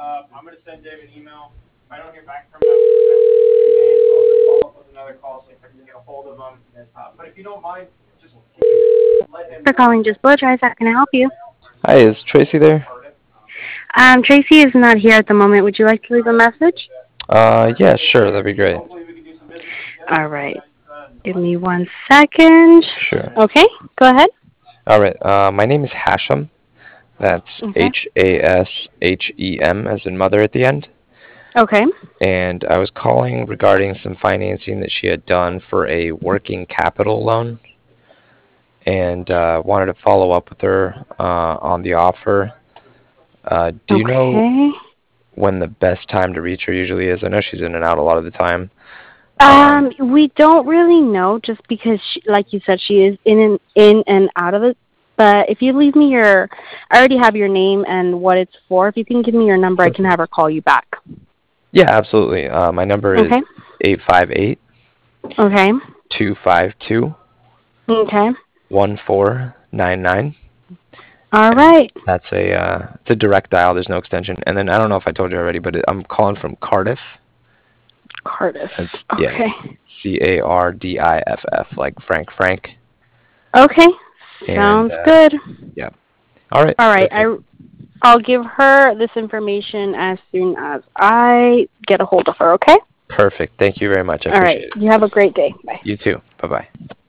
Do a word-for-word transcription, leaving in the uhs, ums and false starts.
Uh, I'm gonna send Dave an email. If I don't hear back from him, I'll just follow up with another call, see if I can get a hold of him. Uh, but if you don't mind, just let him For know. calling Just Blow Dries, how can I help you? Hi, is Tracy there? Um, Tracy is not here at the moment. Would you like to leave a message? Uh, yeah, sure, that'd be great. Hopefully we can do some business All together. right. Give me one second. Sure. Okay, go ahead. All right. Uh, my name is Hashem. That's Okay. H A S H E M as in mother at the end. Okay. And I was calling regarding some financing that she had done for a working capital loan, and uh, wanted to follow up with her uh, on the offer. Uh, do you know Okay. when the best time to reach her usually is? I know she's in and out a lot of the time. Um, Um, we don't really know just because, she, like you said, she is in and in and out of it. But if you leave me your, I already have your name and what it's for. If you can give me your number, I can have her call you back. yeah, absolutely. Uh, my number is Okay. eight five eight, Okay. two five two, Okay. one four nine nine. All And right. that's a uh, it's a direct dial. There's no extension. And then I don't know if I told you already, but it, I'm calling from Cardiff. Cardiff. It's, yeah, Okay. C A R D I F F, like Frank Frank. Okay. And Sounds uh, good. yeah. All right. All right. Perfect. I I'll give her this information as soon as I get a hold of her. Okay. Perfect. Thank you very much. I All right. appreciate it. You have a great day. Bye. You too. Bye bye.